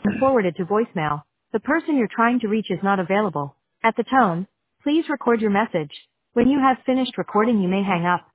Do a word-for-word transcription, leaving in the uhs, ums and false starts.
and forwarded to voicemail. The person you're trying to reach is not available. At the tone, please record your message. When you have finished recording, you may hang up.